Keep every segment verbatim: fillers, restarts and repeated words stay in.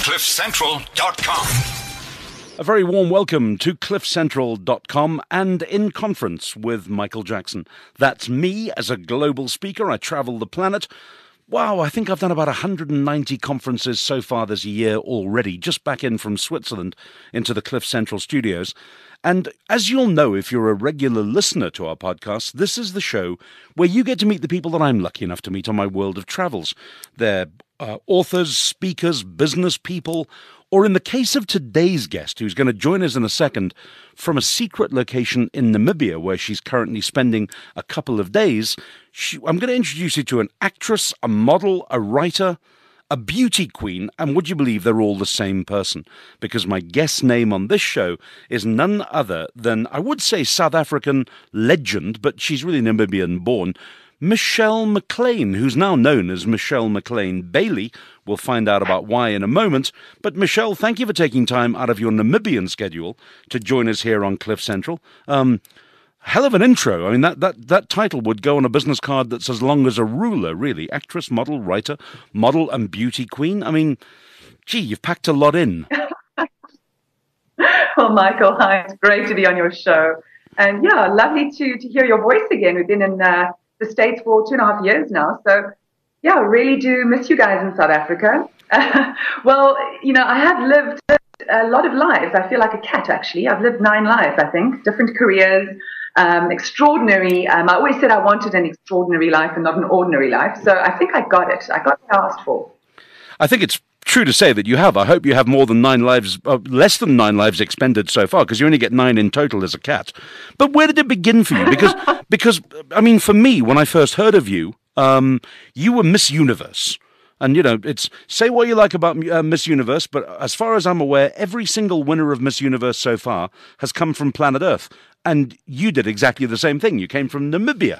cliff central dot com. A very warm welcome to cliff central dot com and In Conference with Michael Jackson. That's me as a global speaker. I travel the planet. Wow, I think I've done about one hundred ninety conferences so far this year already, just back in from Switzerland into the Cliff Central studios. And as you'll know if you're a regular listener to our podcast, this is the show where you get to meet the people that I'm lucky enough to meet on my world of travels. They're uh, authors, speakers, business people, or in the case of today's guest, who's going to join us in a second, from a secret location in Namibia where she's currently spending a couple of days, she, I'm going to introduce you to an actress, a model, a writer, a beauty queen, and would you believe they're all the same person? Because my guest name on this show is none other than, I would say, South African legend, but she's really Namibian-born, Michelle McLean, who's now known as Michelle McLean Bailey. We'll find out about why in a moment. But Michelle, thank you for taking time out of your Namibian schedule to join us here on Cliff Central. Um, hell of an intro. I mean, that, that, that title would go on a business card that's as long as a ruler, really. Actress, model, writer, model and beauty queen. I mean, gee, you've packed a lot in. Well, Michael, hi. It's great to be on your show. And yeah, lovely to, to hear your voice again. We've been in uh, the States for two and a half years now. So, yeah, I really do miss you guys in South Africa. Uh, well, you know, I have lived a lot of lives. I feel like a cat, actually. I've lived nine lives, I think, different careers, um, extraordinary. Um, I always said I wanted an extraordinary life and not an ordinary life. So I think I got it. I got what I asked for. I think it's true to say that you have. I hope you have more than nine lives, uh, less than nine lives expended so far, because you only get nine in total as a cat. But where did it begin for you? Because, because I mean, for me, when I first heard of you, um, you were Miss Universe. And, you know, it's say what you like about uh, Miss Universe, but as far as I'm aware, every single winner of Miss Universe so far has come from planet Earth. And you did exactly the same thing. You came from Namibia.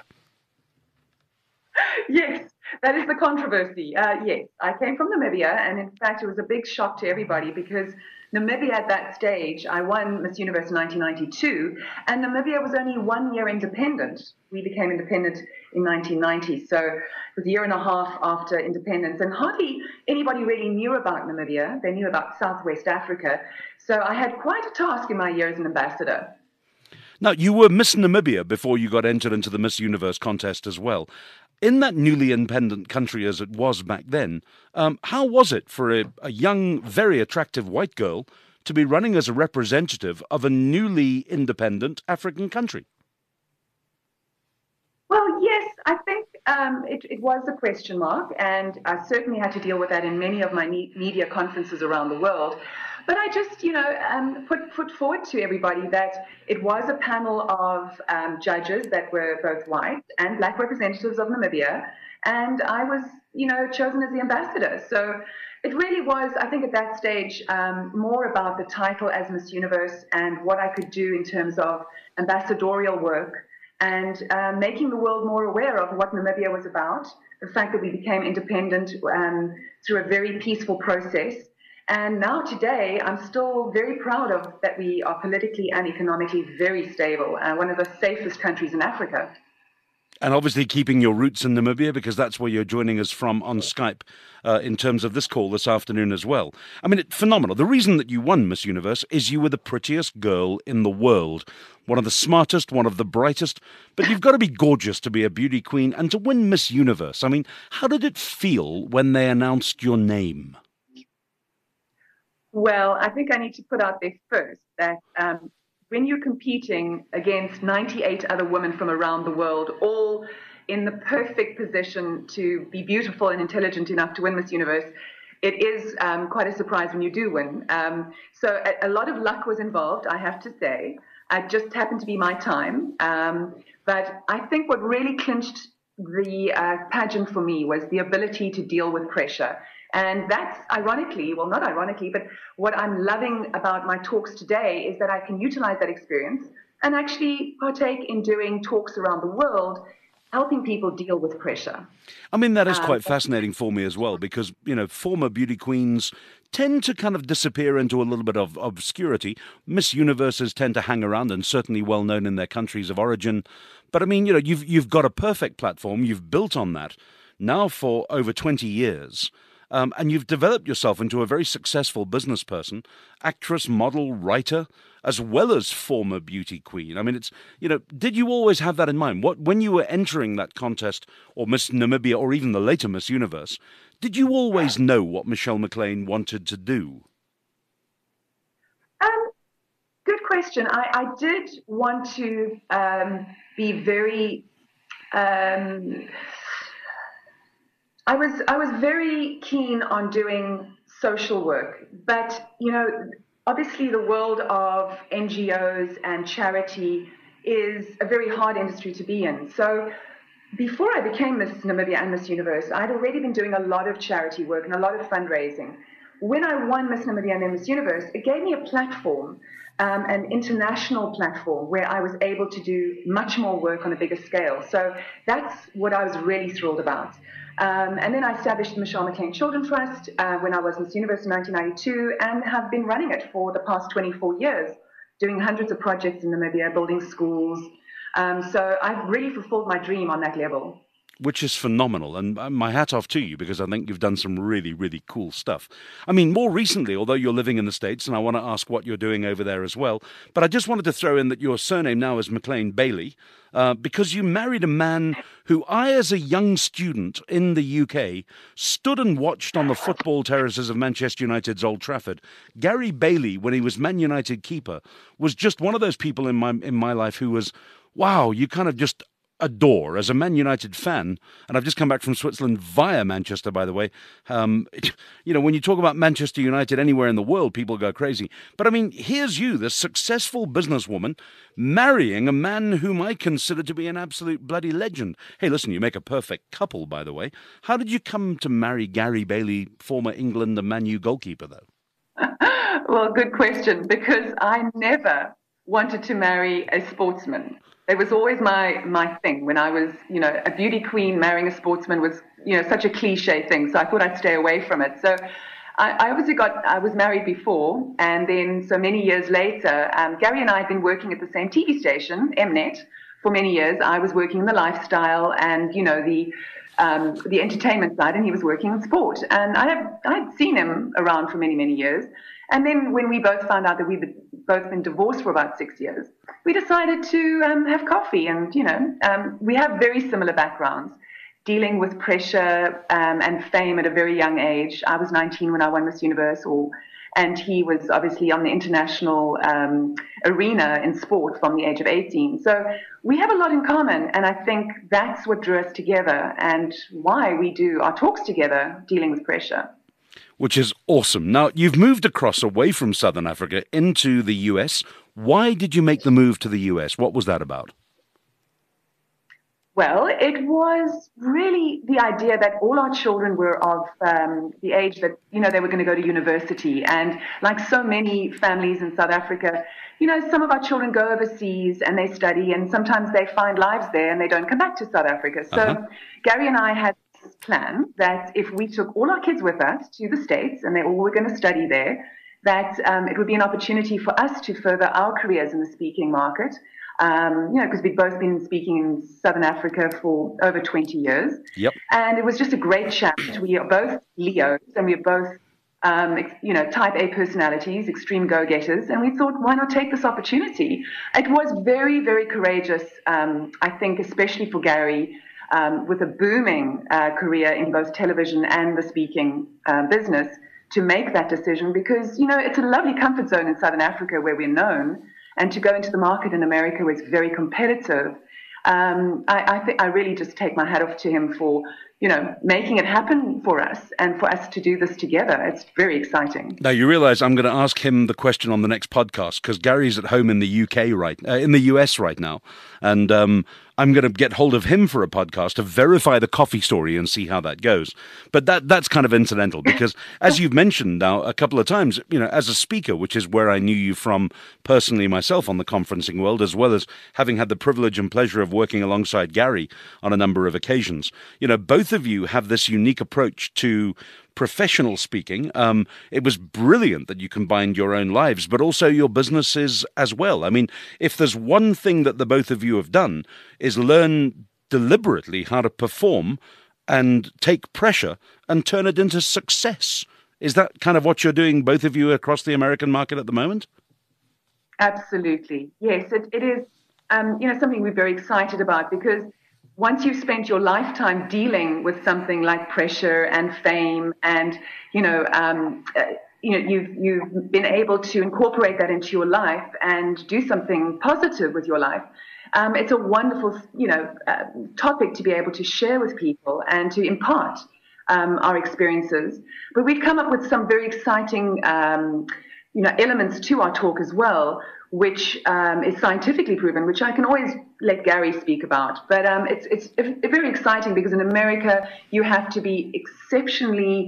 Yes. That is the controversy. Uh, yes, I came from Namibia, and in fact, it was a big shock to everybody because Namibia at that stage, I won Miss Universe in nineteen ninety-two, and Namibia was only one year independent. We became independent in nineteen ninety, so it was a year and a half after independence, and hardly anybody really knew about Namibia. They knew about Southwest Africa, so I had quite a task in my year as an ambassador. Now, you were Miss Namibia before you got entered into the Miss Universe contest as well. In that newly independent country as it was back then, um, how was it for a, a young, very attractive white girl to be running as a representative of a newly independent African country? Well, yes, I think um, it, it was a question mark, and I certainly had to deal with that in many of my me- media conferences around the world. But I just, you know, um, put put forward to everybody that it was a panel of um, judges that were both white and black representatives of Namibia, and I was, you know, chosen as the ambassador. So it really was, I think, at that stage, um, more about the title as Miss Universe and what I could do in terms of ambassadorial work and uh, making the world more aware of what Namibia was about, the fact that we became independent um, through a very peaceful process. And now today, I'm still very proud of that we are politically and economically very stable, uh, one of the safest countries in Africa. And obviously keeping your roots in Namibia, because that's where you're joining us from on Skype uh, in terms of this call this afternoon as well. I mean, it's phenomenal. The reason that you won Miss Universe is you were the prettiest girl in the world, one of the smartest, one of the brightest. But you've got to be gorgeous to be a beauty queen and to win Miss Universe. I mean, how did it feel when they announced your name? Well, I think I need to put out there first that um, when you're competing against ninety-eight other women from around the world, all in the perfect position to be beautiful and intelligent enough to win Miss Universe, it is um, quite a surprise when you do win. Um, so a, a lot of luck was involved, I have to say. It just happened to be my time. Um, but I think what really clinched the uh, pageant for me was the ability to deal with pressure. And that's ironically, well, not ironically, but what I'm loving about my talks today is that I can utilize that experience and actually partake in doing talks around the world, helping people deal with pressure. I mean, that is quite um, fascinating for me as well, because, you know, former beauty queens tend to kind of disappear into a little bit of obscurity. Miss Universes tend to hang around and certainly well known in their countries of origin. But I mean, you know, you've you've got a perfect platform. You've built on that now for over twenty years. Um, and you've developed yourself into a very successful business person, actress, model, writer, as well as former beauty queen. I mean, it's, you know, did you always have that in mind? What, when you were entering that contest, or Miss Namibia, or even the later Miss Universe, did you always know what Michelle McLean wanted to do? Um, good question. I, I did want to um, be very... Um, I was I was very keen on doing social work, but you know, obviously the world of N G Os and charity is a very hard industry to be in. So before I became Miss Namibia and Miss Universe, I'd already been doing a lot of charity work and a lot of fundraising. When I won Miss Namibia and then Miss Universe, it gave me a platform, um, an international platform where I was able to do much more work on a bigger scale. So that's what I was really thrilled about. Um, and then I established the Michelle McLean Children Trust uh, when I was Miss Universe in nineteen ninety-two, and have been running it for the past twenty-four years, doing hundreds of projects in Namibia, building schools. Um, so I've really fulfilled my dream on that level. Which is phenomenal, and my hat off to you, because I think you've done some really, really cool stuff. I mean, more recently, although you're living in the States, and I want to ask what you're doing over there as well, but I just wanted to throw in that your surname now is McLean Bailey, uh, because you married a man who I, as a young student in the U K, stood and watched on the football terraces of Manchester United's Old Trafford. Gary Bailey, when he was Man United keeper, was just one of those people in my in my life who was, wow, you kind of just adore as a Man United fan. And I've just come back from Switzerland via Manchester, by the way. Um, you know, when you talk about Manchester United anywhere in the world, people go crazy. But I mean, here's you, the successful businesswoman, marrying a man whom I consider to be an absolute bloody legend. Hey, listen, you make a perfect couple, by the way. How did you come to marry Gary Bailey, former England and Man U goalkeeper, though? Well, good question, because I never wanted to marry a sportsman. It was always my, my thing. When I was, you know, a beauty queen, marrying a sportsman was, you know, such a cliche thing. So I thought I'd stay away from it. So I, I obviously got, I was married before. And then so many years later, um, Gary and I had been working at the same T V station, Mnet, for many years. I was working in the lifestyle and, you know, the, um, the entertainment side, and he was working in sport. And I have, I'd seen him around for many, many years. And then when we both found out that we'd both been divorced for about six years, we decided to um, have coffee. And, you know, um, we have very similar backgrounds, dealing with pressure um, and fame at a very young age. I was nineteen when I won Miss Universe, or, and he was obviously on the international um, arena in sport from the age of eighteen. So we have a lot in common. And I think that's what drew us together and why we do our talks together, dealing with pressure. Which is awesome. Now, you've moved across away from Southern Africa into the U S. Why did you make the move to the U S? What was that about? Well, it was really the idea that all our children were of um, the age that, you know, they were going to go to university. And like so many families in South Africa, you know, some of our children go overseas and they study, and sometimes they find lives there and they don't come back to South Africa. So uh-huh. Gary and I had plan that if we took all our kids with us to the States and they all were going to study there, that um, it would be an opportunity for us to further our careers in the speaking market. Um, you know, because we've both been speaking in Southern Africa for over twenty years. Yep. And it was just a great challenge. We are both Leos and we are both, um, you know, type A personalities, extreme go-getters. And we thought, why not take this opportunity? It was very, very courageous, um, I think, especially for Gary, Um, with a booming uh, career in both television and the speaking uh, business, to make that decision, because, you know, it's a lovely comfort zone in Southern Africa where we're known, and to go into the market in America where it's very competitive. Um, I, I think I really just take my hat off to him for, you know, making it happen for us and for us to do this together. It's very exciting. Now, you realize I'm going to ask him the question on the next podcast, because Gary's at home in the U K right, uh, in the U S right now. And um, I'm going to get hold of him for a podcast to verify the coffee story and see how that goes. But that that's kind of incidental, because as you've mentioned now a couple of times, you know, as a speaker, which is where I knew you from personally myself on the conferencing world, as well as having had the privilege and pleasure of working alongside Gary on a number of occasions, you know, both of you have this unique approach to professional speaking. Um, it was brilliant that you combined your own lives, but also your businesses as well. I mean, if there's one thing that the both of you have done, is learn deliberately how to perform and take pressure and turn it into success. Is that kind of what you're doing, both of you, across the American market at the moment? Absolutely. Yes, it, it is, um, you know, something we're very excited about, because once you've spent your lifetime dealing with something like pressure and fame and, you know, um, uh, you know, you've, you've been able to incorporate that into your life and do something positive with your life. Um, it's a wonderful, you know, uh, topic to be able to share with people and to impart um, our experiences. But we've come up with some very exciting, um, you know, elements to our talk as well, which um, is scientifically proven, which I can always let Gary speak about. But um, it's, it's it's very exciting because in America, you have to be exceptionally,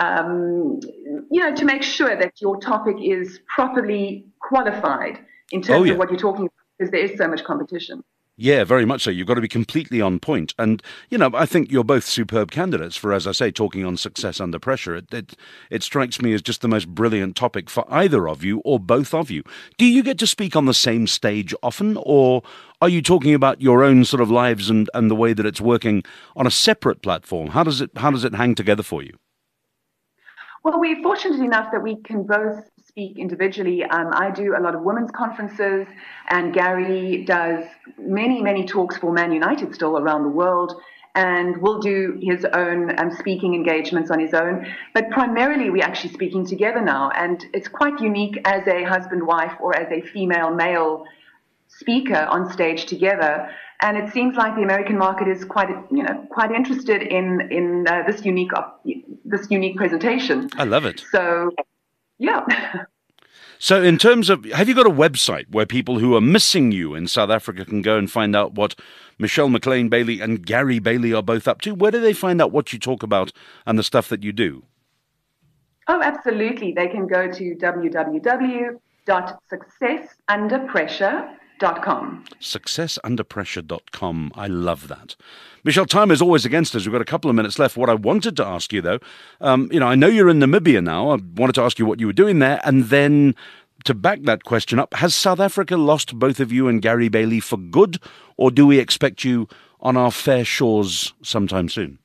um, you know, to make sure that your topic is properly qualified in terms Oh, yeah. of what you're talking about, because there is so much competition. Yeah, very much so. You've got to be completely on point. And, you know, I think you're both superb candidates for, as I say, talking on success under pressure. It, it, it strikes me as just the most brilliant topic for either of you or both of you. Do you get to speak on the same stage often, or are you talking about your own sort of lives and, and the way that it's working on a separate platform? How does it, how does it hang together for you? Well, we're fortunate enough that we can both speak individually. Um, I do a lot of women's conferences, and Gary does many, many talks for Man United still around the world, and will do his own um, speaking engagements on his own. But primarily, we're actually speaking together now, and it's quite unique as a husband-wife or as a female-male speaker on stage together. And it seems like the American market is quite, you know, quite interested in in uh, this unique this unique presentation. I love it. So, yeah. So in terms of, have you got a website where people who are missing you in South Africa can go and find out what Michelle McLean Bailey and Gary Bailey are both up to? Where do they find out what you talk about and the stuff that you do? Oh, absolutely. They can go to w w w dot success under pressure dot com. success under pressure dot com. I love that. Michelle, time is always against us. We've got a couple of minutes left. What I wanted to ask you, though, um, you know, I know you're in Namibia now. I wanted to ask you what you were doing there. And then to back that question up, has South Africa lost both of you and Gary Bailey for good? Or do we expect you on our fair shores sometime soon?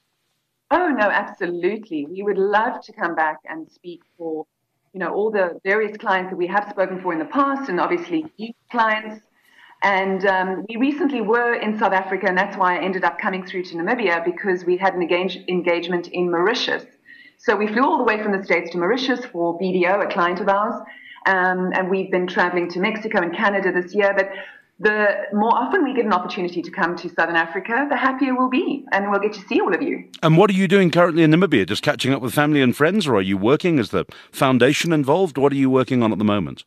Oh, no, absolutely. We would love to come back and speak for, you know, all the various clients that we have spoken for in the past, and obviously new clients. And um, we recently were in South Africa, and that's why I ended up coming through to Namibia, because we had an engage- engagement in Mauritius. So we flew all the way from the States to Mauritius for B D O, a client of ours. Um, and we've been traveling to Mexico and Canada this year. But the more often we get an opportunity to come to Southern Africa, the happier we'll be, and we'll get to see all of you. And what are you doing currently in Namibia? Just catching up with family and friends, or are you working? Is the foundation involved? What are you working on at the moment?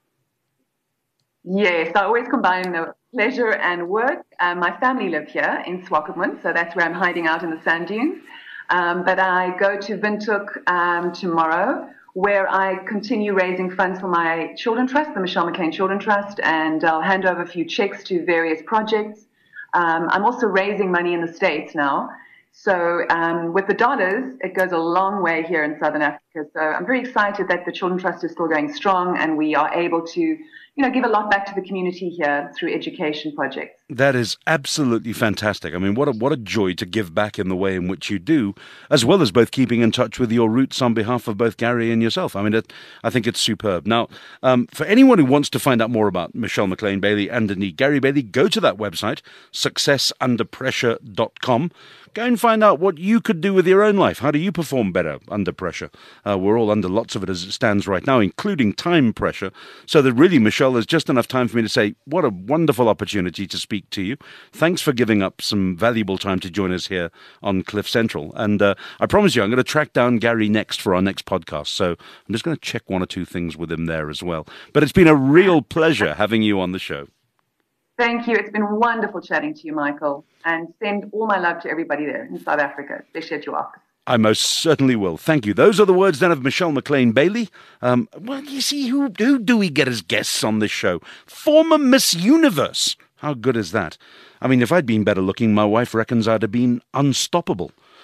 Yes, I always combine the pleasure and work. Um, my family live here in Swakopmund, so that's where I'm hiding out in the sand dunes. Um, but I go to Windhoek um, tomorrow, where I continue raising funds for my children trust, the Michelle McLean Children Trust, and I'll hand over a few checks to various projects. Um, I'm also raising money in the States now. So um, with the dollars, it goes a long way here in Southern Africa. So I'm very excited that the Children Trust is still going strong, and we are able to, you know, give a lot back to the community here through education projects. That is absolutely fantastic. I mean, what a, what a joy to give back in the way in which you do, as well as both keeping in touch with your roots on behalf of both Gary and yourself. I mean, it, I think it's superb. Now, um, for anyone who wants to find out more about Michelle McLean Bailey and indeed Gary Bailey, go to that website, success under pressure dot com. Go and find out what you could do with your own life. How do you perform better under pressure? Uh, we're all under lots of it as it stands right now, including time pressure. So that really, Michelle, there's just enough time for me to say, what a wonderful opportunity to speak to you. Thanks for giving up some valuable time to join us here on Cliff Central. And uh, I promise you, I'm going to track down Gary next for our next podcast. So I'm just going to check one or two things with him there as well. But it's been a real pleasure having you on the show. Thank you. It's been wonderful chatting to you, Michael. And send all my love to everybody there in South Africa, especially at your office. I most certainly will. Thank you. Those are the words then of Michelle McLean Bailey. Um, well, you see, who, who do we get as guests on this show? Former Miss Universe. How good is that? I mean, if I'd been better looking, my wife reckons I'd have been unstoppable.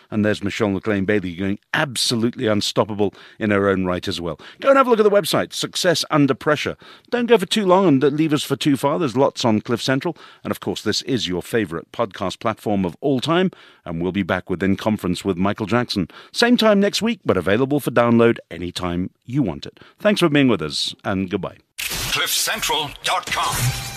And there's Michelle McLean-Bailey going absolutely unstoppable in her own right as well. Go and have a look at the website, Success Under Pressure. Don't go for too long and leave us for too far. There's lots on Cliff Central. And of course, this is your favourite podcast platform of all time. And we'll be back with In Conference with Michael Jackson. Same time next week, but available for download anytime you want it. Thanks for being with us, and goodbye. cliff central dot com